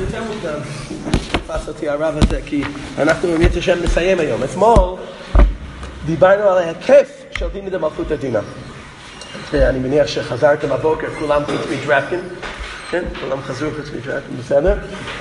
יותר מוקדם. תפס אותי הרב הזה, כי אנחנו באמת השם נסיים היום. אתמול דיברנו על ההיקף של דינא דמלכותא דינא. אני מניח שחזרתם הבוקר, כולם חוץ מדרפקין. כן, כולם חזרו חוץ מדרפקין, בסדר?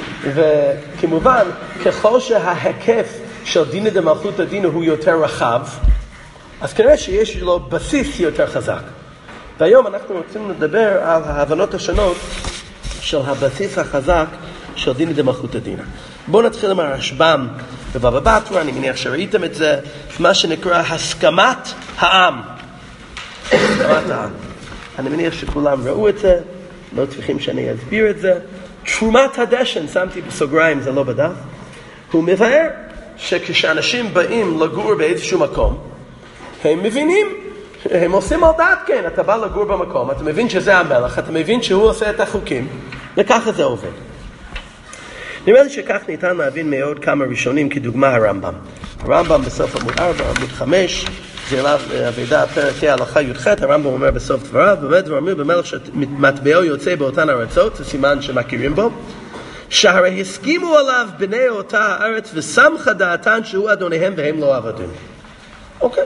וכמובן, ככל שההיקף של דינא דמלכותא דינא הוא יותר רחב, אז כנראה שיש לו בסיס יותר חזק. והיום אנחנו רוצים לדבר על ההבנות השונות של הבסיס החזק של דינא דמלכותא דינא. בואו נתחיל עם הרשב"ם בבבא בתרא, אני מניח שראיתם את זה, מה שנקרא הסכמת העם. הסכמת העם. אני מניח שכולם ראו את זה, לא צריכים שאני אסביר את זה. תרומת הדשן, שמתי בסוגריים, זה לא בדף. הוא מבאר שכשאנשים באים לגור באיזשהו מקום, הם מבינים, הם עושים על דעת כן, אתה בא לגור במקום, אתה מבין שזה המלך, אתה מבין שהוא עושה את החוקים, וככה זה עובד. נראה לי שכך ניתן להבין מעוד כמה ראשונים, כדוגמה הרמב"ם. הרמב"ם בסוף עמוד 4, עמוד 5, זה אליו אבידה פרק הלכה י"ח, הרמב"ם אומר בסוף דבריו, באמת דברים במלך שמטבעו יוצא באותן ארצות, זה סימן שמכירים בו, שהרי הסכימו עליו בני אותה הארץ ושמחה דעתן שהוא אדוניהם והם לא עבדים. אוקיי.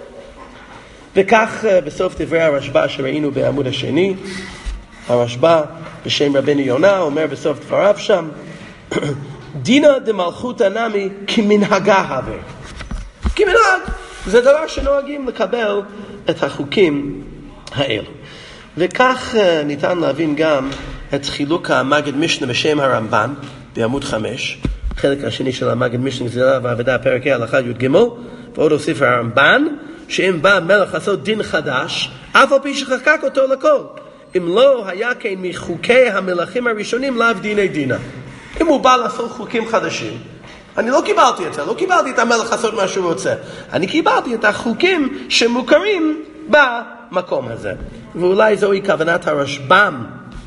וכך בסוף דברי הרשב"א שראינו בעמוד השני, הרשב"א בשם רבנו יונה אומר בסוף דבריו שם, דינא דמלכותא נמי כמנהגה הווה. כמנהג, זה דבר שנוהגים לקבל את החוקים האלו. וכך ניתן להבין גם את חילוק המגד משנה בשם הרמב"ן בעמוד 5, חלק השני של המגד משנה זה בעבודה פרק הלכה י"ג, ועוד הוסיף הרמב"ן שאם בא מלך לעשות דין חדש, אף על פי שחקק אותו לכל. אם לא היה כן מחוקי המלכים הראשונים לאו דיני דינא. אם הוא בא לעשות חוקים חדשים, אני לא קיבלתי את זה, לא קיבלתי את המלך לעשות מה שהוא רוצה. אני קיבלתי את החוקים שמוכרים במקום הזה. ואולי זוהי כוונת הרשב"ם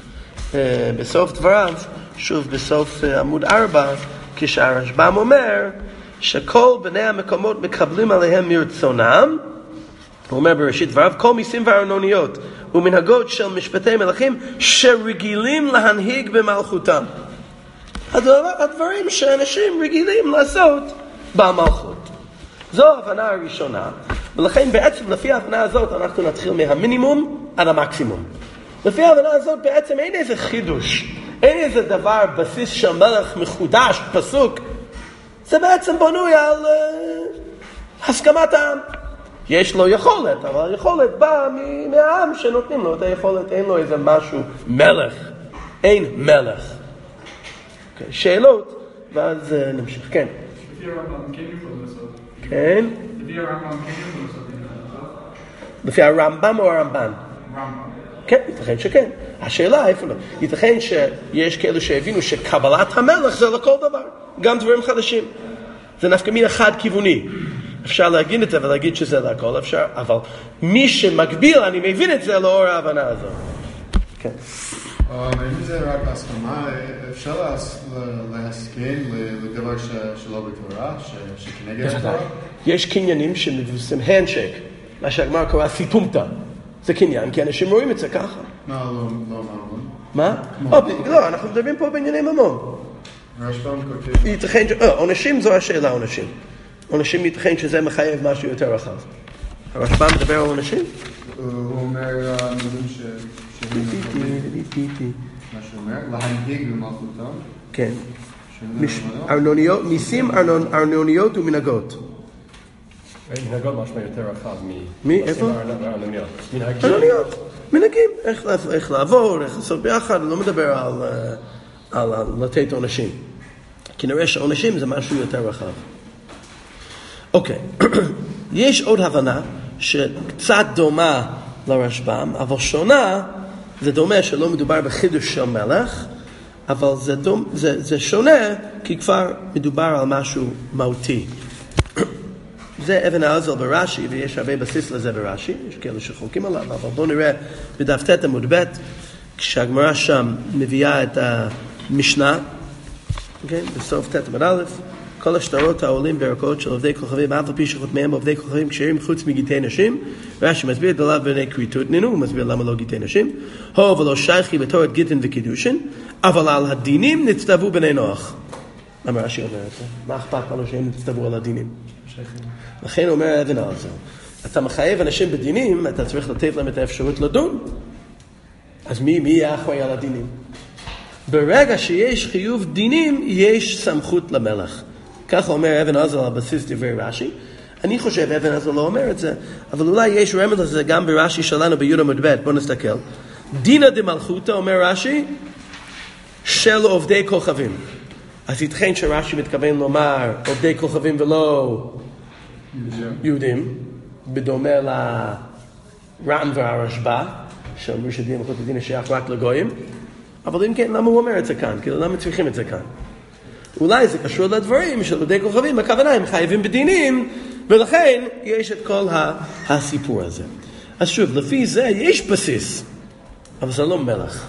בסוף דבריו, שוב בסוף עמוד 4, כשהרשב"ם אומר שכל בני המקומות מקבלים עליהם מרצונם, הוא אומר בראשית דבריו, כל מיסים וארנוניות ומנהגות של משפטי מלכים שרגילים להנהיג במלכותם. הדברים שאנשים רגילים לעשות במלכות. זו ההבנה הראשונה, ולכן בעצם לפי ההבנה הזאת אנחנו נתחיל מהמינימום עד המקסימום. לפי ההבנה הזאת בעצם אין איזה חידוש, אין איזה דבר בסיס של מלך מחודש, פסוק. זה בעצם בנוי על הסכמת העם. יש לו יכולת, אבל היכולת באה מהעם שנותנים לו את היכולת, אין לו איזה משהו מלך, אין מלך. Okay, שאלות, ואז נמשיך. כן. לפי הרמב"ם כן יכול לעשות. כן. לפי הרמב"ם כן יכול לעשות. לפי הרמב"ם או הרמב"ן? רמב"ם. כן, ייתכן שכן. השאלה איפה לא. ייתכן שיש כאלו שהבינו שקבלת המלך זה לכל דבר, גם דברים חדשים. זה נפקא מינה חד כיווני. אפשר להגיד את זה ולהגיד שזה לכל, אפשר, אבל מי שמקביל, אני מבין את זה לאור ההבנה הזו. כן. אם זה רק הסכמה, אפשר להסכים לדבר שלא בתורה, שכנגד התורה? יש קניינים שמבוססים הנדשק, מה שהגמרא קורא סיפומתא. זה קניין, כי אנשים רואים את זה ככה. לא ממון. מה? לא, אנחנו מדברים פה בענייני ממון. הרשב"ם כותב. ייתכן, עונשים זו השאלה, עונשים. עונשים ייתכן שזה מחייב משהו יותר רחב. הרשב"ם מדבר על עונשים? הוא אומר מילים מה שאומר, להנהיג במלכותם. כן. מיסים, ארנוניות ומנהגות. מנהגות משמע יותר רחב מי? איפה? ארנוניות. ארנוניות. מנהגים. איך לעבור, איך לעשות ביחד. לא מדבר על לתת עונשים. כי נראה שעונשים זה משהו יותר רחב. אוקיי. יש עוד הבנה שקצת דומה לרשב"ם, אבל שונה, זה דומה שלא מדובר בחידוש של מלך, אבל זה שונה כי כבר מדובר על משהו מהותי. זה אבן האזל ברש"י, ויש הרבה בסיס לזה ברש"י, יש כאלה שחולקים עליו, אבל בואו נראה בדף ט' עמוד ב', כשהגמרא שם מביאה את המשנה, בסוף ט' עמוד א', כל השטרות העולים בערכאות של עובדי כוכבים, אף על פי שחותמיהם עובדי כוכבים כשרים חוץ מגיטי נשים. רש"י מסביר דלאו בני כריתות נינו, הוא מסביר למה לא גיטי נשים. הו ולא שייכי בתורת גיטין וקידושין, אבל על הדינים נצטוו בני נוח. למה רש"י אומר את זה? מה אכפת לנו שהם נצטוו על הדינים? לכן אומר אבן העזר, אתה מחייב אנשים בדינים, אתה צריך לתת להם את האפשרות לדון. אז מי יהיה אחראי על הדינים? ברגע שיש חיוב דינים, יש סמכות למלך. ככה אומר אבן עזר על בסיס דברי רש"י. אני חושב אבן עזר לא אומר את זה, אבל אולי יש רמז לזה גם ברש"י שלנו בי"ד עמוד ב'. בואו נסתכל. דינא דמלכותא, אומר רש"י, של עובדי כוכבים. אז ייתכן שרש"י מתכוון לומר עובדי כוכבים ולא יהודים, בדומה לר"ן והרשב"א, שאומרים שדין מלכות הדין שייך רק לגויים. אבל אם כן, למה הוא אומר את זה כאן? כאילו, למה צריכים את זה כאן? אולי זה קשור לדברים של עובדי כוכבים, הכוונה הם חייבים בדינים, ולכן יש את כל הסיפור הזה. אז שוב, לפי זה יש בסיס, אבל זה לא מלך.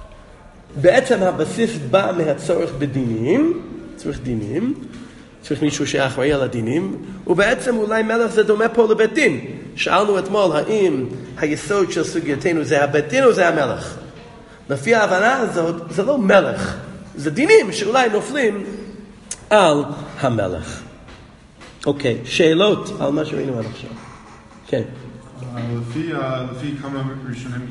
בעצם הבסיס בא מהצורך בדינים, צריך דינים, צריך מישהו שאחראי על הדינים, ובעצם אולי מלך זה דומה פה לבית דין. שאלנו אתמול, האם היסוד של סוגייתנו זה הבית דין או זה המלך? לפי ההבנה הזאת, זה לא מלך, זה דינים שאולי נופלים על המלך. אוקיי, שאלות על מה שראינו עד עכשיו. כן. לפי כמה ראשונים,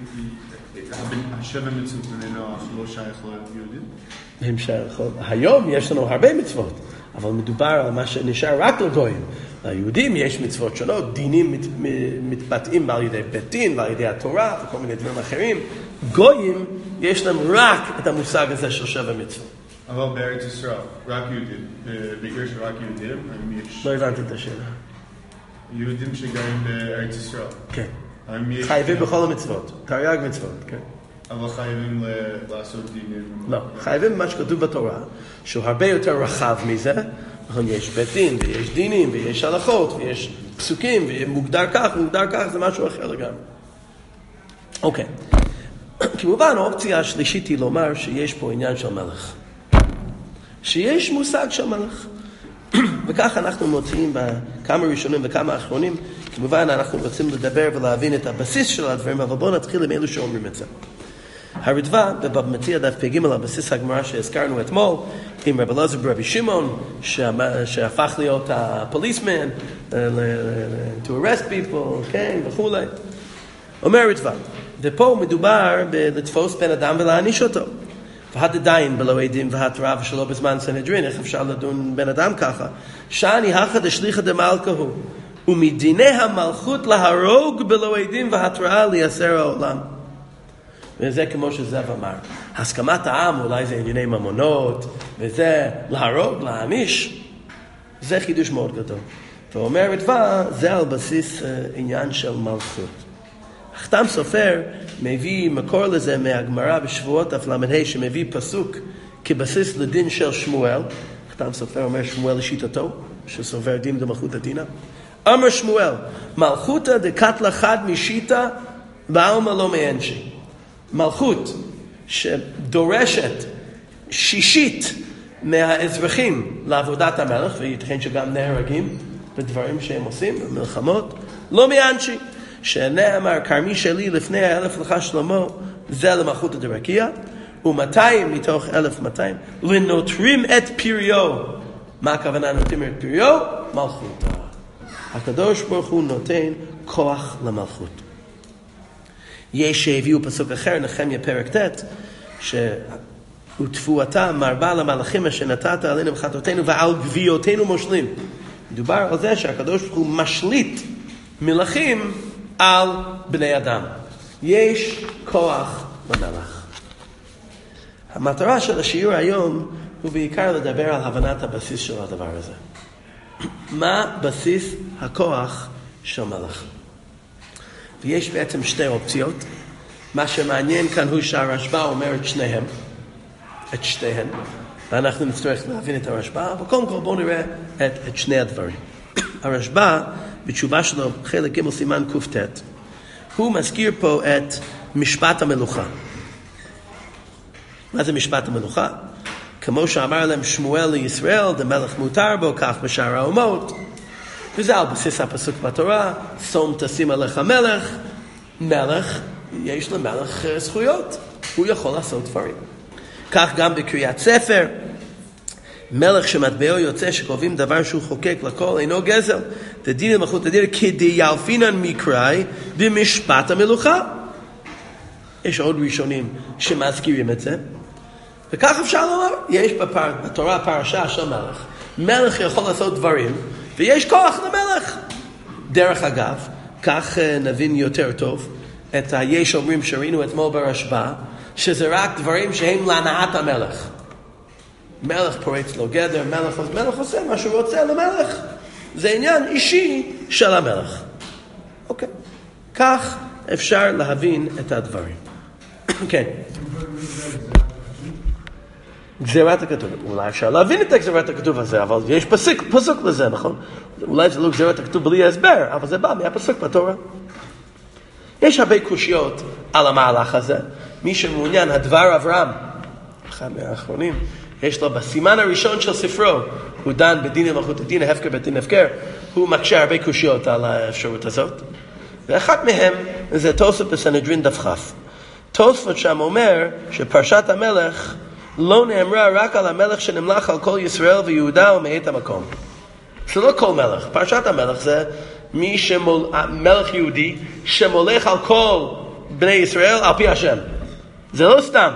השבע מצוות בני נוח לא שייך ליהודים? הם שייכות. היום יש לנו הרבה מצוות, אבל מדובר על מה שנשאר רק לגויים. ליהודים יש מצוות שונות, דינים מתבטאים על ידי בית דין ועל ידי התורה וכל מיני דברים אחרים. גויים יש להם רק את המושג הזה של שבע מצוות. אבל בארץ ישראל, רק יהודים, בעיקר שרק יהודים, לא הבנתי את השאלה. יהודים שגרים בארץ ישראל. כן. חייבים בכל המצוות, תרי"ג מצוות, כן. אבל חייבים לעשות דינים? לא, חייבים מה שכתוב בתורה, שהוא הרבה יותר רחב מזה. יש בית דין, ויש דינים, ויש הלכות, ויש פסוקים, ומוגדר כך, זה משהו אחר לגמרי. אוקיי. כמובן, האופציה השלישית היא לומר שיש פה עניין של מלך. שיש מושג של מלך. וכך אנחנו מוצאים בכמה ראשונים וכמה אחרונים. כמובן, אנחנו רוצים לדבר ולהבין את הבסיס של הדברים, אבל בואו נתחיל עם אלו שאומרים את זה. הרדב"א, בבבא מציעא דף פ"ג, על בסיס הגמרא שהזכרנו אתמול, עם רבי אלעזר ברבי שמעון, שהפך להיות הפוליסמן, to arrest people, כן, וכו'. אומר הרדב"א, ופה מדובר בלתפוס בן אדם ולהעניש אותו. והדדיין בלא עדים והתראה ושלא בזמן סנהדרין, איך אפשר לדון בן אדם ככה? שאני הכא דשליחא דמלכא הוא, ומדיני המלכות להרוג בלא עדים והתראה לייסר העולם. וזה כמו שזאב אמר. הסכמת העם אולי זה ענייני ממונות, וזה להרוג, להעניש. זה חידוש מאוד גדול. ואומר רדב"א, זה על בסיס עניין של מלכות. החתם סופר מביא מקור לזה מהגמרא בשבועות דף ל"ה, שמביא פסוק כבסיס לדין של שמואל. החתם סופר אומר שמואל לשיטתו, שסובר דין דמלכות הדינא. אמר שמואל, מלכותא דקטלה חד משיטא בעלמא לא מאנשי. מלכות שדורשת שישית מהאזרחים לעבודת המלך, וייתכן שגם נהרגים בדברים שהם עושים, במלחמות, לא מאנשי. שנאמר, כרמי שלי לפני 1,000 לך שלמה, זה למלכותא דרקיע, ו200 מתוך 1,200, לנוטרים את פריו. מה הכוונה נוטרים את פריו? מלכותא. הקדוש ברוך הוא נותן כוח למלכות. יש שהביאו פסוק אחר, נחמיה פרק ט', ותפואתה מרבה למלאכים אשר נתת עלינו בחטאותינו ועל גוויותינו מושלים. מדובר על זה שהקדוש ברוך הוא משליט מלכים על בני אדם. יש כוח למלך. המטרה של השיעור היום הוא בעיקר לדבר על הבנת הבסיס של הדבר הזה. מה בסיס הכוח של מלך? ויש בעצם שתי אופציות. מה שמעניין כאן הוא שהרשב"א אומר את שתיהן, ואנחנו נצטרך להבין את הרשב"א, אבל קודם כל בואו נראה את שני הדברים. הרשב"א, בתשובה שלו, חלק ג' סימן ק"ט, הוא מזכיר פה את משפט המלוכה. מה זה משפט המלוכה? כמו שאמר להם שמואל לישראל, דמלך מותר בו, כך בשאר האומות. וזה על בסיס הפסוק בתורה, שום תשים עליך מלך. מלך, יש למלך זכויות, הוא יכול לעשות דברים. כך גם בקריאת ספר, מלך שמטבעו יוצא שקובעים דבר שהוא חוקק לכל אינו גזל, תדין למלכות תדין כדי ילפינן מקראי במשפט המלוכה. יש עוד ראשונים שמזכירים את זה, וכך אפשר לומר, יש בתורה פרשה של מלך, מלך יכול לעשות דברים ויש כוח למלך. דרך אגב, כך נבין יותר טוב את היש אומרים שראינו אתמול ברשב"א, שזה רק דברים שהם להנעת המלך. מלך פורץ לו גדר, מלך עושה מה שהוא רוצה למלך. זה עניין אישי של המלך. אוקיי. כך אפשר להבין את הדברים. כן. גזירת הכתוב. אולי אפשר להבין את גזירת הכתוב הזה, אבל יש פסוק לזה, נכון? אולי זה לא גזירת הכתוב בלי הסבר, אבל זה בא מהפסוק בתורה. יש הרבה קושיות על המהלך הזה. מי שמעוניין, הדבר אברהם, אחד מהאחרונים, יש לו בסימן הראשון של ספרו, הוא דן בדין למלכות הדין, הפקר בדין הפקר, הוא מקשה הרבה קושיות על האפשרות הזאת. ואחת מהם זה תוספות בסנהדרין דף כ'. תוספות שם אומר שפרשת המלך לא נאמרה רק על המלך שנמלך על כל ישראל ויהודה ומאת המקום. זה לא כל מלך. פרשת המלך זה מלך יהודי שמולך על כל בני ישראל על פי השם. זה לא סתם.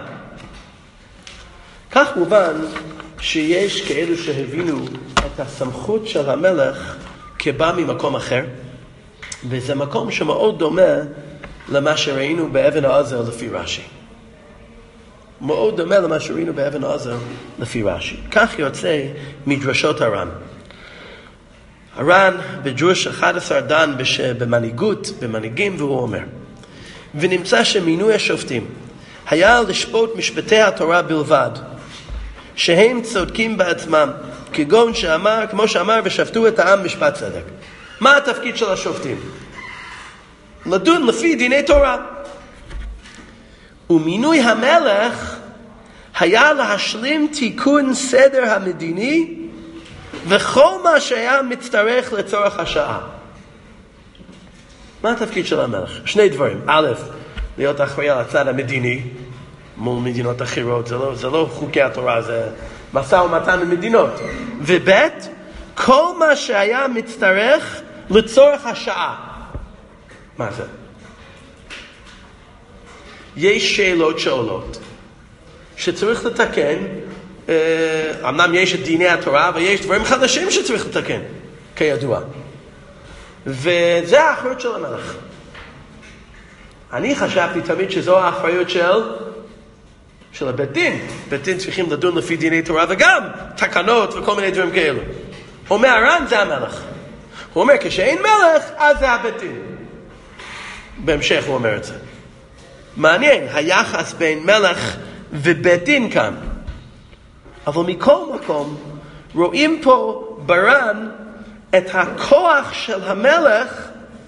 כך מובן שיש כאלו שהבינו את הסמכות של המלך כבא ממקום אחר, וזה מקום שמאוד דומה למה שראינו באבן העזר לפי רש"י. מאוד דומה למה שראינו באבן העזר לפי רש"י. כך יוצא מדרשות הר"ן. הר"ן בדרוש 11 דן במנהיגות, במנהיגים, והוא אומר, ונמצא שמינוי השופטים היה לשפוט משפטי התורה בלבד, שהם צודקים בעצמם, כגון שאמר, כמו שאמר, ושפטו את העם משפט צדק. מה התפקיד של השופטים? לדון לפי דיני תורה. ומינוי המלך היה להשלים תיקון סדר המדיני וכל מה שהיה מצטרך לצורך השעה. מה התפקיד של המלך? שני דברים. א', להיות אחראי על הצד המדיני מול מדינות אחרות. זה לא חוקי התורה, זה משא ומתן למדינות. וב', כל מה שהיה מצטרך לצורך השעה. מה זה? יש שאלות שעולות שצריך לתקן. אמנם יש את דיני התורה, אבל יש דברים חדשים שצריך לתקן, כידוע. וזה האחריות של המלך. אני חשבתי תמיד שזו האחריות של הבית דין. בית דין צריכים לדון לפי דיני תורה וגם תקנות וכל מיני דברים כאלו. אומר הר"ן, זה המלך. הוא אומר, כשאין מלך, אז זה הבית דין. בהמשך הוא אומר את זה. מעניין, היחס בין מלך ובית דין כאן. אבל מכל מקום, רואים פה בר"ן את הכוח של המלך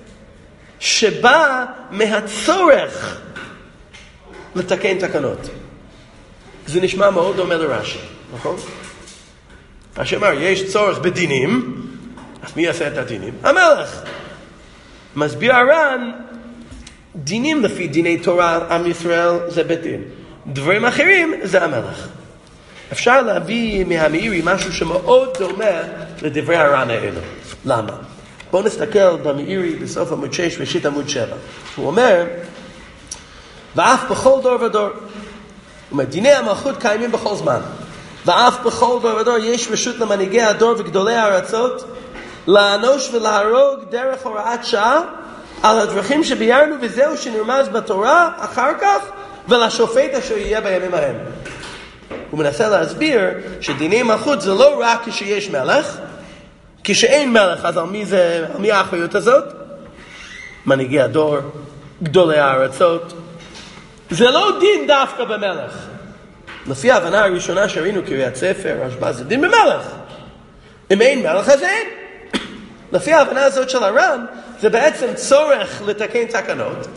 שבא מהצורך לתקן תקנות. זה נשמע מאוד דומה לרש"י, נכון? רש"י אמר, יש צורך בדינים, אז מי יעשה את הדינים? המלך. מסביר הר"ן, דינים לפי דיני תורה, עם ישראל זה בית דין. דברים אחרים זה המלך. אפשר להביא מהמאירי משהו שמאוד דומה לדברי הר"ן האלו. למה? בואו נסתכל במאירי בסוף עמוד 6 וראשית עמוד 7. הוא אומר, ואף בכל דור ודור. הוא אומר, דיני המלכות קיימים בכל זמן. ואף בכל דור ודור יש רשות למנהיגי הדור וגדולי הארצות לאנוש ולהרוג דרך הוראת שעה על הדרכים שביארנו, וזהו שנרמז בתורה אחר כך, ולשופט אשר יהיה בימים ההם. הוא מנסה להסביר שדיני מלכות זה לא רק כשיש מלך, כשאין מלך, אז על מי האחריות הזאת? מנהיגי הדור, גדולי הארצות. זה לא דין דווקא במלך. לפי ההבנה הראשונה שראינו קריאת ספר, רשב"א, זה דין במלך. אם אין מלך, אז אין. לפי ההבנה הזאת של הר"ן, זה בעצם צורך לתקן תקנות.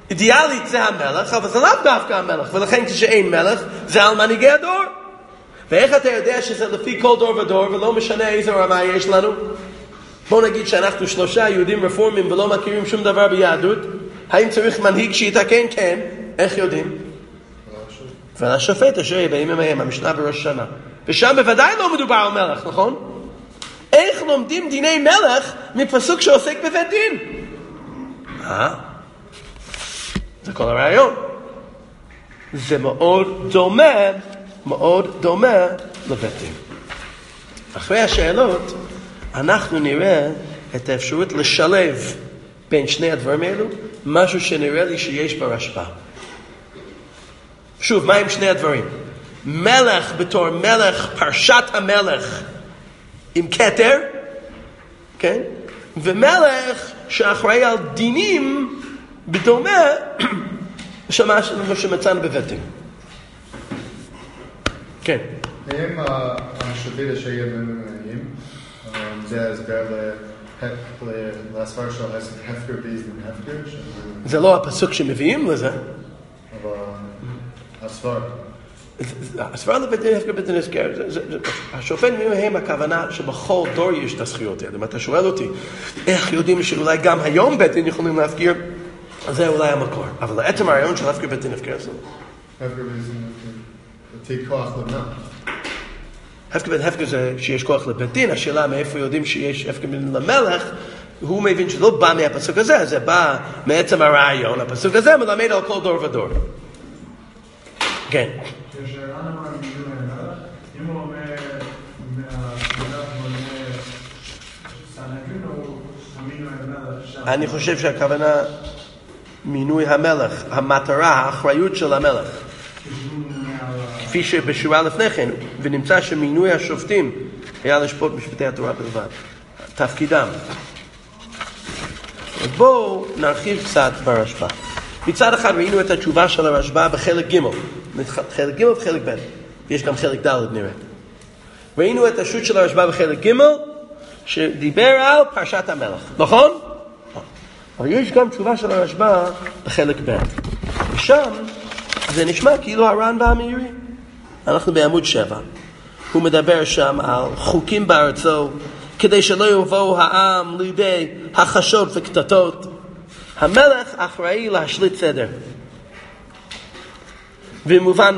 אידיאלית זה המלך, אבל זה לא דווקא המלך, ולכן כשאין מלך, זה על מנהיגי הדור. ואיך אתה יודע שזה לפי כל דור ודור ולא משנה איזה רמה יש לנו? בוא נגיד שאנחנו 3 יהודים רפורמים ולא מכירים שום דבר ביהדות. האם צריך מנהיג שיתקן? כן. איך יודעים? ולשופט אשר יהיה בימים ההם, המשנה בראש השנה. ושם בוודאי לא מדובר על מלך, נכון? איך לומדים דיני מלך מפסוק שעוסק בבית דין? זה כל הרעיון. זה מאוד דומה לבית דין. אחרי השאלות, אנחנו נראה את האפשרות לשלב בין שני הדברים האלו, משהו שנראה לי שיש ברשב"א. שוב, מה עם שני הדברים? מלך בתור מלך, פרשת המלך עם כתר, כן? ומלך שאחראי על דינים בדומה שמה שמצאנו בבית דין. כן. האם המשאבית אשר יהיה ממנים, זה הסבר לסבר של הפקר באיזן הפקר? זה לא הפסוק שמביאים לזה. אבל הסבר. הסבר לבית דין הפקר בית דין הסגר. השופט מהם הכוונה שבכל דור יש את הזכויות האלה. אם אתה שואל אותי, איך יודעים שאולי גם היום בית דין יכולים להפקיר? אז זה אולי המקור. אבל לעצם הרעיון של הפקר בית דין הפקר זה. הפקר באיזן לפי כוח לבנה. הפקר זה שיש כוח לבית דין. השאלה מאיפה יודעים שיש הפקר בית דין למלך, הוא מבין שלא בא מהפסוק הזה, זה בא מעצם הרעיון. הפסוק הזה מלמד על כל דור ודור. כן. אם הוא אומר מהמלך מונה סנהדרין או המינוי המלך? אני חושב שהכוונה מינוי המלך, המטרה, האחריות של המלך. כפי שבשורה לפני כן, ונמצא שמינוי השופטים היה לשפוט משפטי התורה בלבד. תפקידם. אז בואו נרחיב קצת ברשב"א. מצד אחד ראינו את התשובה של הרשב"א בחלק ג', חלק ג' וחלק ב', ויש גם חלק ד' נראה. ראינו את השו"ת של הרשב"א בחלק ג' שדיבר על פרשת המלך, נכון? אבל יש גם תשובה של הרשב"א בחלק ב'. ושם זה נשמע כאילו הר"ן והמאירי. אנחנו בעמוד 7. הוא מדבר שם על חוקים בארצו, כדי שלא יבואו העם לידי החשות וקטטות. המלך אחראי להשליט סדר. ומובן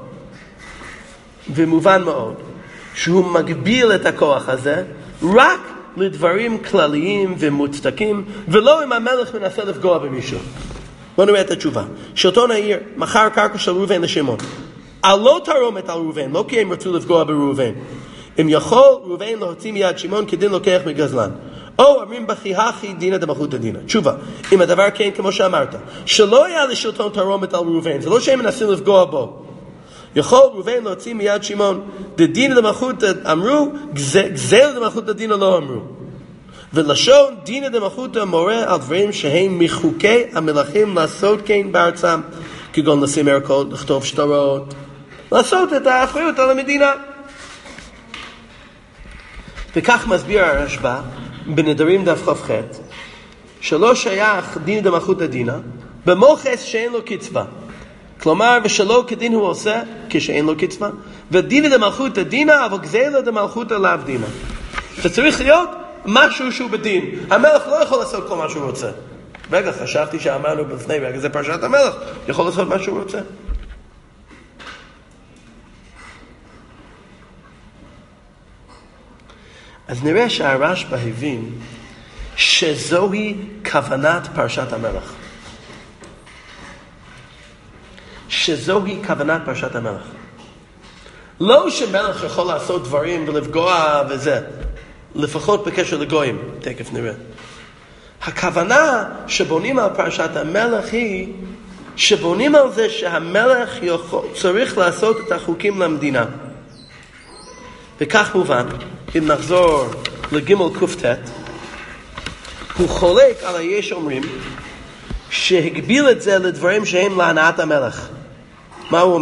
מאוד שהוא מגביל את הכוח הזה רק לדברים כלליים ומוצדקים, ולא אם המלך מנסה לפגוע במישהו. בואו נראה את התשובה. שלטון העיר מכר קרקע של ראובן לשמעון. לא תרומת על ראובן, לא כי הם רצו לפגוע בראובן. אם יכול ראובן להוציא מיד שמעון כדין לוקח מגזלן. או אומרים בכי הכי דינא דמלכותא דינא. תשובה, אם הדבר כן כמו שאמרת, שלא היה לשלטון תרומת על ראובן, זה לא שהם מנסים לפגוע בו. יכול ראובן להוציא מיד שמעון, דדינא דמלכותא אמרו, גזל דמלכותא דינא לא אמרו. ולשון דינא דמלכותא מורה על דברים שהם מחוקי המלכים לעשות כן בארצם, כגון לשים ערכות, לכתוב שטרות, לעשות את האחריות על המדינה. וכך מסביר הרשב"א בנדרים דף כ"ח, שלא שייך דינא דמלכותא דינא במוכס שאין לו קצבה. כלומר, ושלא כדין הוא עושה כשאין לו קצבה, ודינא דמלכותא דינא אבל גזלה דמלכותא לאו דינא. זה צריך להיות משהו שהוא בדין. המלך לא יכול לעשות כל מה שהוא רוצה. רגע, חשבתי שאמרנו לפני רגע, זה פרשת המלך, יכול לעשות מה שהוא רוצה. אז נראה שהרשב"א הבין שזוהי כוונת פרשת המלך. שזוהי כוונת פרשת המלך. לא שמלך יכול לעשות דברים ולפגוע וזה. לפחות בקשר לגויים, תכף נראה. הכוונה שבונים על פרשת המלך היא שבונים על זה שהמלך צריך לעשות את החוקים למדינה. וכך מובן, אם נחזור לגימל קופטט, הוא חולק על היש אומרים שהגביל את זה לדברים שהם להנאת המלך. מה הוא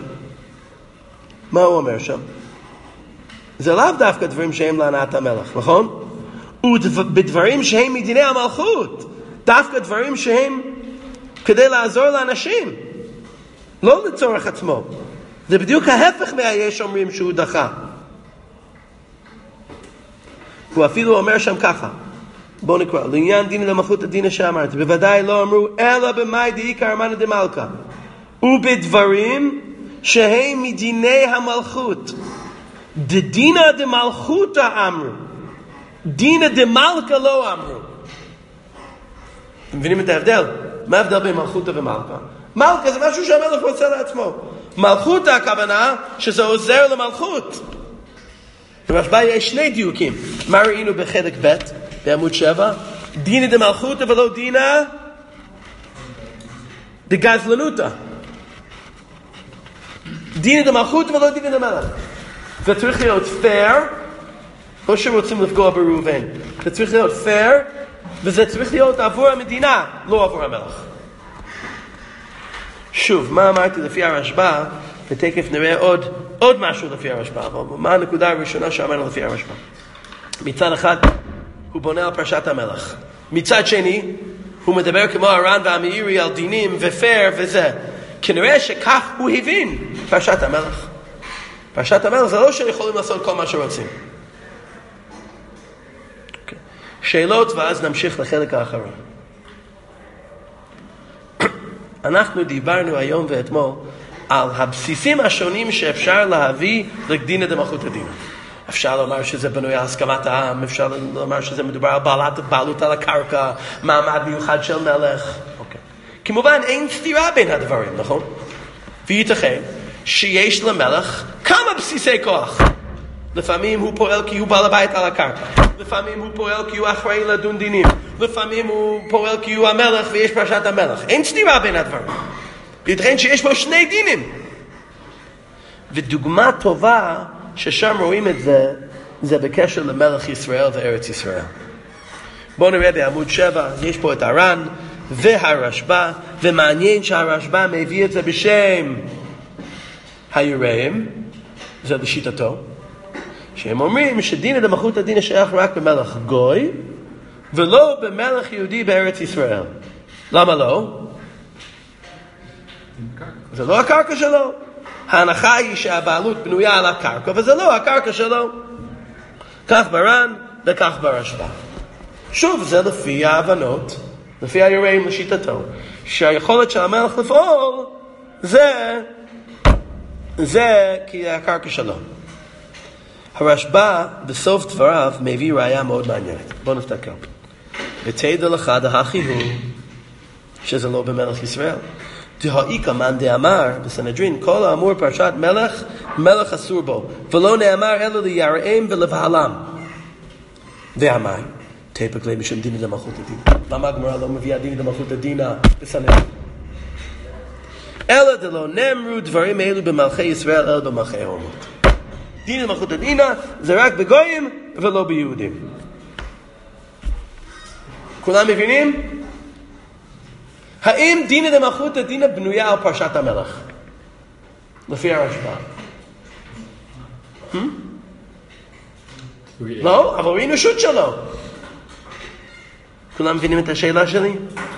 אומר שם? זה לאו דווקא דברים שהם להנאת המלך, נכון? ובדברים שהם מדיני המלכות, דווקא דברים שהם כדי לעזור לאנשים, לא לצורך עצמו. זה בדיוק ההפך מהיש אומרים שהוא דחה. הוא אפילו אומר שם ככה, בואו נקרא, לעניין דין למלכות הדין שאמרתי, בוודאי לא אמרו אלא במאי דעיקר מנא דמלכא, ובדברים שהם מדיני המלכות. דדינא דמלכותא אמרו, דינא דמלכא לא אמרו. אתם מבינים את ההבדל? מה ההבדל בין מלכותא ומלכא? מלכא זה משהו שהמלך רוצה לעצמו. מלכותא הכוונה שזה עוזר למלכות. ברשב"א יש שני דיוקים. מה ראינו בחלק ב' בעמוד 7? דינא דמלכותא ולא דינא דגזלנותא. דינא דמלכותא ולא דינא דמלך. זה צריך להיות פייר, לא שרוצים לפגוע בראובן. זה צריך להיות פייר, וזה צריך להיות עבור המדינה, לא עבור המלך. שוב, מה אמרתי לפי הרשב"א, ותכף נראה עוד משהו לפי הרשב"א, אבל מה הנקודה הראשונה שאמרנו לפי הרשב"א? מצד אחד, הוא בונה על פרשת המלך. מצד שני, הוא מדבר כמו הר"ן והמאירי על דינים ופייר וזה. כנראה שכך הוא הבין פרשת המלך. פרשת המלך זה לא שיכולים לעשות כל מה שרוצים. שאלות ואז נמשיך לחלק האחרון. אנחנו דיברנו היום ואתמול על הבסיסים השונים שאפשר להביא לדינא דמלכותא דינא. אפשר לומר שזה בנוי על הסכמת העם, אפשר לומר שזה מדובר על בעלות על הקרקע, מעמד מיוחד של מלך. כמובן אין סתירה בין הדברים, נכון? וייתכן שיש למלך כמה בסיסי כוח. לפעמים הוא פועל כי הוא בעל הבית על הקרקע, לפעמים הוא פועל כי הוא אחראי לדון דינים, לפעמים הוא פועל כי הוא המלך ויש פרשת המלך. אין סתירה בין הדברים. ייתכן שיש פה שני דינים. ודוגמה טובה ששם רואים את זה, זה בקשר למלך ישראל וארץ ישראל. בואו נראה בעמוד 7, יש פה את הר"ן והרשב"א, ומעניין שהרשב"א מביא את זה בשם היראים, זה לשיטתו, שהם אומרים שדינא דמלכותא דינא שייך רק במלך גוי, ולא במלך יהודי בארץ ישראל. למה לא? זה לא הקרקע שלו. ההנחה היא שהבעלות בנויה על הקרקע, וזה לא הקרקע שלו. כך בר"ן וכך ברשב"א. שוב, זה לפי ההבנות, לפי היראים לשיטתו, שהיכולת של המלך לפעול זה כי הקרקע שלו. הרשב"א בסוף דבריו מביא ראיה מאוד מעניינת. בואו נסתכל. ותדע לך דהכי הוא שזה לא במלך ישראל. דהאיכא מאן דאמר בסנהדרין כל האמור פרשת מלך, מלך אסור בו, ולא נאמר אלא ליראיהם ולבהלם. ואמר תפק ליה משום דינא דמלכותא דינא. למה הגמרא לא מביאה דינא דמלכותא דינא בסנהדרין? אלא דלא נאמרו דברים אלו במלכי ישראל אלא במלכי האומות. דינא דמלכותא דינא זה רק בגויים ולא ביהודים. כולם מבינים? האם דינא דמלכותא דינא בנויה על פרשת המלך? לפי הרשב"א. לא, אבל ראינו שוט שלו. כולם מבינים את השאלה שלי?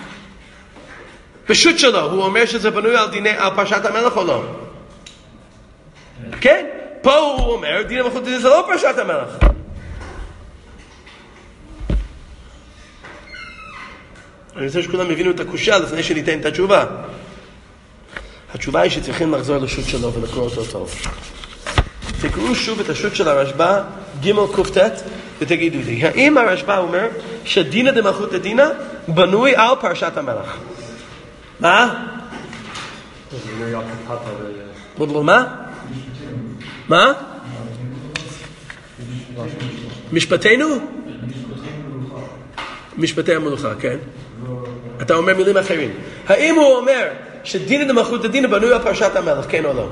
בשוט שלו, הוא אומר שזה בנוי על פרשת המלך או לא? כן, פה הוא אומר, דינא דמלכותא דינא זה לא פרשת המלך. אני רוצה שכולם הבינו את הקושיה לפני שניתן את התשובה. התשובה היא שצריכים לחזור לשוט שלו ולקרוא אותו טוב. תקראו שוב את השוט של הרשב"א, ג' קט, ותגידו לי, האם הרשב"א אומר שדינא דמלכותא דינא בנוי על פרשת המלך? מה? מה? מה? משפטנו? משפטי המלוכה, כן. אתה אומר מילים אחרים. האם הוא אומר שדינא דמלכותא דינא בנוי על פרשת המלך, כן או לא?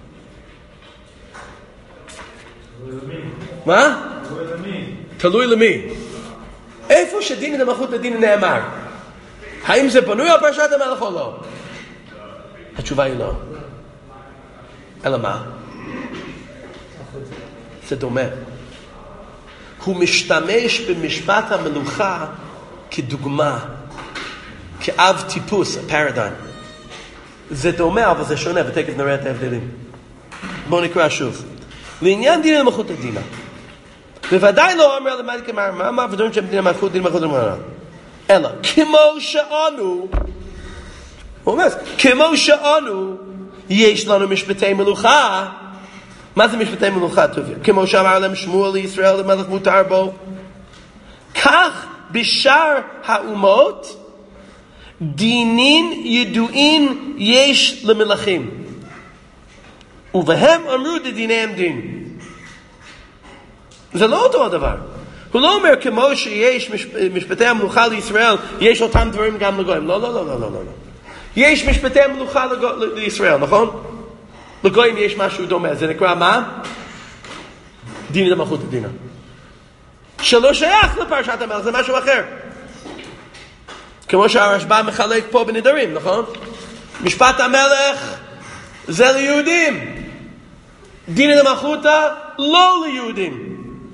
מה? תלוי למי. איפה שדינא דמלכותא דינא נאמר? האם זה בנוי על פרשת המלך או לא? התשובה היא לא. אלא מה? זה דומה. הוא משתמש במשפט המלוכה כדוגמה, כאב טיפוס, הפרדיים. זה דומה, אבל זה שונה, ותכף נראה את ההבדלים. בואו נקרא שוב. לעניין דין למלכות הדינה. בוודאי לא אומר למד כמרמה, ודברים שהם דין למלכות דין למלכות הדינה. אלא, כמו שאנו, הוא אומר, כמו שאנו, יש לנו משפטי מלוכה. מה זה משפטי מלוכה, טוביה? כמו שאמר להם שמואל לישראל, למלך מותר בו. כך בשאר האומות, דינין ידועים יש למלכים. ובהם אמרו דדיניהם דין. זה לא אותו הדבר. הוא לא אומר כמו שיש משפטי המלוכה לישראל, יש אותם דברים גם לגויים. לא, לא, לא, לא, לא, לא. יש משפטי המלוכה לישראל, נכון? לגויים יש משהו דומה. זה נקרא מה? דין למלכות הדינה. שלא שייך לפרשת המלך, זה משהו אחר. כמו שהרשב"א מחלק פה בנדרים, נכון? משפט המלך זה ליהודים. דין למלכותא לא ליהודים.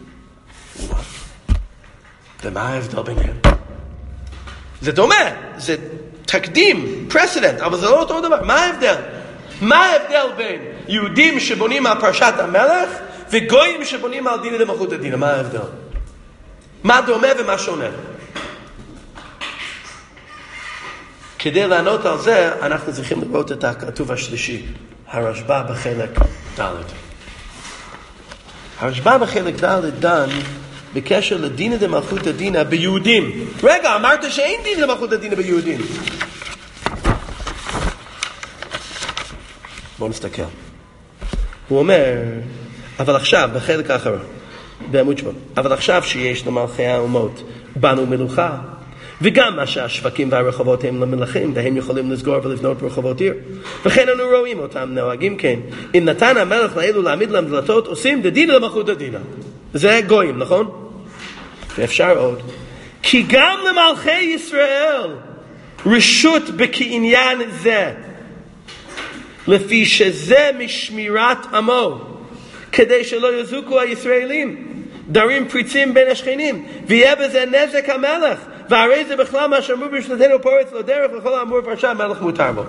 ומה ההבדל ביניהם? זה דומה, זה תקדים, precedent, אבל זה לא אותו דבר. מה ההבדל? מה ההבדל בין יהודים שבונים על פרשת המלך וגויים שבונים על דין למלכות הדינה? מה ההבדל? מה דומה ומה שונה? כדי לענות על זה, אנחנו צריכים לראות את הכתוב השלישי, הרשב"א בחלק ד'. הרשב"א בחלק ד' דן בקשר לדין למלכות הדינה ביהודים. רגע, אמרת שאין דין למלכות הדינה ביהודים. בואו נסתכל. הוא אומר, אבל עכשיו, בחלק האחרון, בעמוד 8, אבל עכשיו שיש למלכי האומות בנו מלוכה, וגם מה שהשווקים והרחובות הם למלכים, והם יכולים לסגור ולבנות ברחובות עיר. וכן אנו רואים אותם נוהגים כן. אם נתן המלך לאלו להעמיד להם דלתות, עושים דין למלכות הדינה. זה גויים, נכון? ואפשר עוד. כי גם למלכי ישראל רשות בכעניין זה, לפי שזה משמירת עמו, כדי שלא יזוקו הישראלים, דרים פריצים בין השכנים, ויהיה בזה נזק המלך, והרי זה בכלל מה שאמרו בשנתנו פורץ לו דרך, וכל האמור פרשה המלך מותר בו.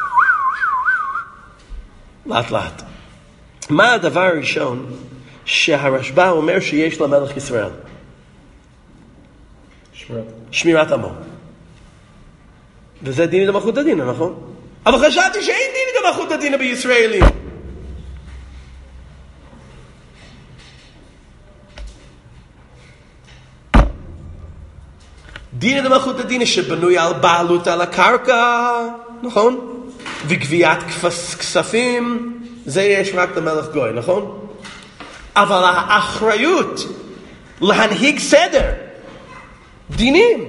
לאט לאט. מה הדבר הראשון שהרשב"א אומר שיש למלך ישראל? שמירת עמו. וזה דין למלכות הדינה, נכון? אבל חשבתי שאין דין למלכות הדינה בישראלים. דין למלכות הדינה שבנוי על בעלות על הקרקע, נכון? וגביית כספים, זה יש רק למלך גוי, נכון? אבל האחריות להנהיג סדר, דינים,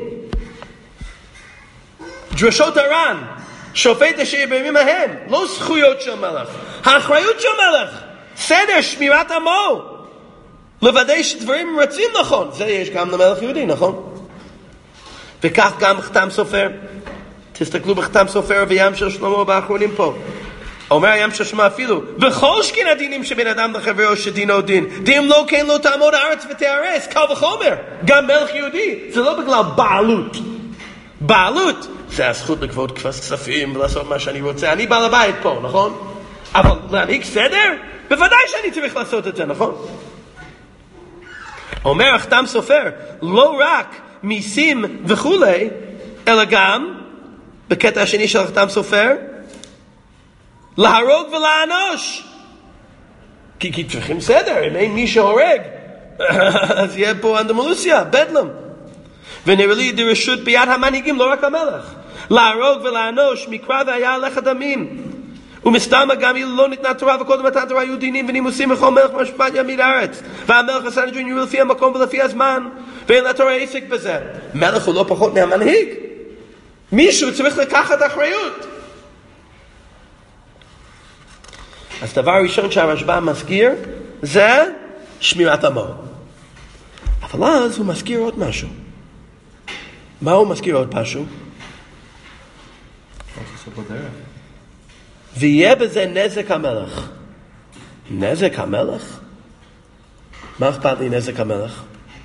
דרשות הר"ן, שופט אשר בימים ההם, לא זכויות של מלך, האחריות של מלך, סדר, שמירת עמו, לוודא שדברים רצים נכון, זה יש גם למלך יהודי, נכון? וכך גם חתם סופר. תסתכלו בחתם סופר וים של שלמה באחרונים פה. אומר ים של שלמה אפילו, וכל שכן הדינים שבין אדם לחברו שדינו דין, דין לא כן לא תעמוד הארץ ותארס, קל וחומר. גם מלך יהודי, זה לא בגלל בעלות. בעלות זה הזכות לגבות כספים ולעשות מה שאני רוצה. אני בעל הבית פה, נכון? אבל להנהיג סדר? בוודאי שאני צריך לעשות את זה, נכון? אומר החתם סופר, לא רק מיסים וכולי, אלא גם, בקטע השני של החתם סופר, להרוג ולאנוש. כי צריכים סדר, אם אין מי שהורג, אז יהיה פה אנדרלמוסיה, בדלם. ונראה לי דרשות ביד המנהיגים, לא רק המלך. להרוג ולאנוש, מקרא והיה הלך דמים. ומסתמה גם אילו לא ניתנה תורה וקודם מתן תורה היו דינים ונימוסים בכל מלך משפט ימיד הארץ, והמלך הסנהדרין יהיו לפי המקום ולפי הזמן, ואין לתורה עסק בזה. מלך הוא לא פחות מהמנהיג. מישהו צריך לקחת אחריות. אז דבר ראשון שהרשב"א מזכיר זה שמירת עמו. אבל אז הוא מזכיר עוד משהו. מה הוא מזכיר עוד משהו? ויהיה בזה נזק המלך. נזק המלך? מה אכפת לי נזק המלך?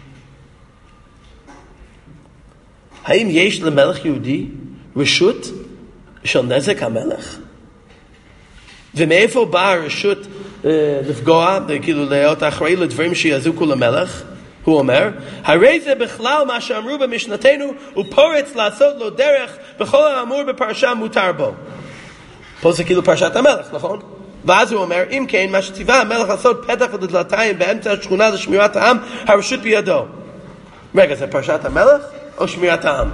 האם יש למלך יהודי רשות של נזק המלך? ומאיפה באה הרשות לפגוע, כאילו להיות אחראי לדברים שיזוקו למלך. הוא אומר, הרי זה בכלל מה שאמרו במשנתנו, הוא פורץ לעשות לו דרך בכל האמור בפרשה מותר בו. פה זה כאילו פרשת המלך, נכון? ואז הוא אומר, אם כן, מה שציווה המלך לעשות פתח לדלתיים באמצע השכונה לשמירת העם, הרשות בידו. רגע, זה פרשת המלך או שמירת העם?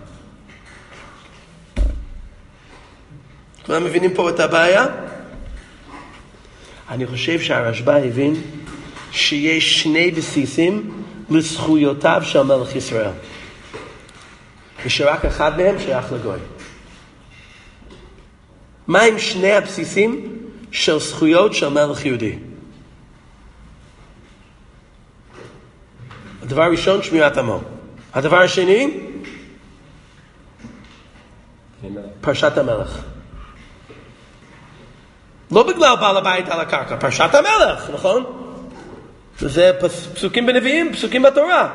כולם מבינים פה את הבעיה? אני חושב שהרשב"א הבין שיש שני בסיסים לזכויותיו של מלך ישראל. ושרק אחד מהם שייך לגוי. מה הם שני הבסיסים של זכויות של מלך יהודי? הדבר הראשון, שמירת עמו. הדבר השני, פרשת המלך. לא בגלל בעל הבית על הקרקע, פרשת המלך, נכון? וזה פסוקים בנביאים, פסוקים בתורה.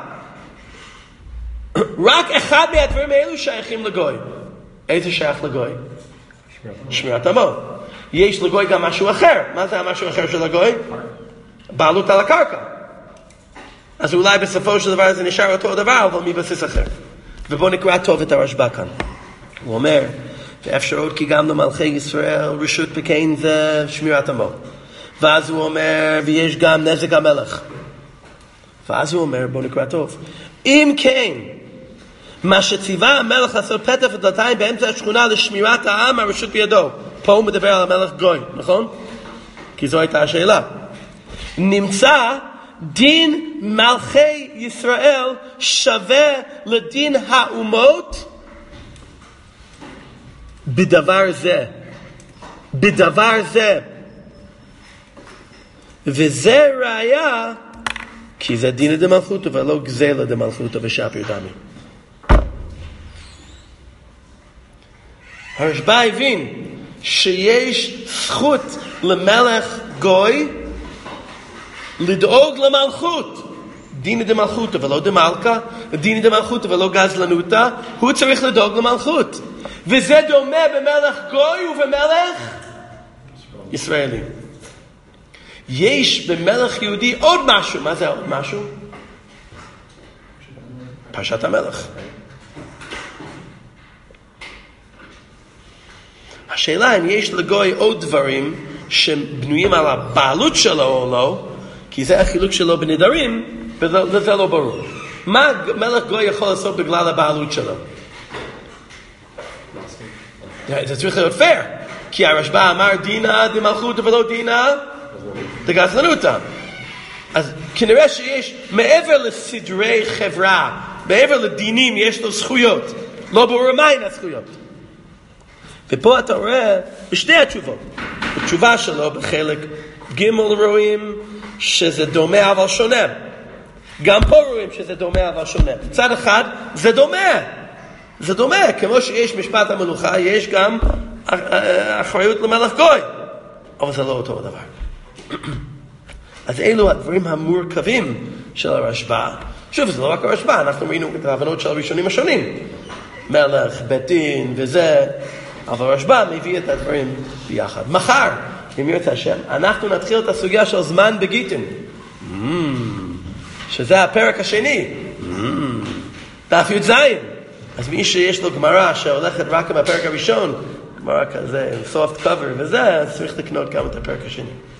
רק אחד מהדברים האלו שייכים לגוי. איזה שייך לגוי? שמירת עמו. יש לגוי גם משהו אחר. מה זה המשהו אחר של הגוי? בעלות על הקרקע. אז אולי בסופו של דבר זה נשאר אותו הדבר, אבל מבסיס אחר. ובואו נקרא טוב את הרשב"א כאן. הוא אומר, ואפשרות כי גם למלכי ישראל רשות בקין זה שמירת עמו. ואז הוא אומר, ויש גם נזק המלך. ואז הוא אומר, בואו נקרא טוב. אם כן, מה שציווה המלך לעשות פתח ודלתיים באמצע השכונה לשמירת העם, הרשות בידו. פה הוא מדבר על המלך גוי, נכון? כי זו הייתה השאלה. נמצא דין מלכי ישראל שווה לדין האומות בדבר זה. בדבר זה. וזה ראיה כי זה דין דמלכותו ולא גזלה דמלכותו ושפיר דמי. הרשב"א הבין שיש זכות למלך גוי לדאוג למלכות. דין דמלכותו ולא דמלכה, דין דמלכותו ולא גזלנותה, הוא צריך לדאוג למלכות. וזה דומה במלך גוי ובמלך ישראלי. יש במלך יהודי עוד משהו. מה זה עוד משהו? פרשת המלך. השאלה אם יש לגוי עוד דברים שבנויים על הבעלות שלו או לא, כי זה החילוק שלו בנדרים, וזה לא ברור. מה מלך גוי יכול לעשות בגלל הבעלות שלו? זה צריך להיות פייר, כי הרשב"א אמר דינה דמלכותא ולא דינה דגזלנותא. אז כנראה שיש מעבר לסדרי חברה, מעבר לדינים יש לו זכויות. לא ברור מהן הזכויות. ופה אתה רואה בשתי התשובות. בתשובה שלו בחלק ג' רואים שזה דומה אבל שונה. גם פה רואים שזה דומה אבל שונה. בצד אחד זה דומה. זה דומה. כמו שיש משפט המלוכה, יש גם אחריות למלך גוי. אבל זה לא אותו הדבר. אז אלו הדברים המורכבים של הרשב"א. שוב, זה לא רק הרשב"א, אנחנו ראינו את ההבנות של הראשונים השונים. מלך, בית דין וזה. אבל הרשב"א מביא את הדברים ביחד. מחר, אם ירצה השם, אנחנו נתחיל את הסוגיה של זמן בגיטין. שזה הפרק השני. דף י"ז. אז מי שיש לו גמרא שהולכת רק עם הפרק הראשון, גמרא כזה, soft cover וזה, צריך לקנות גם את הפרק השני.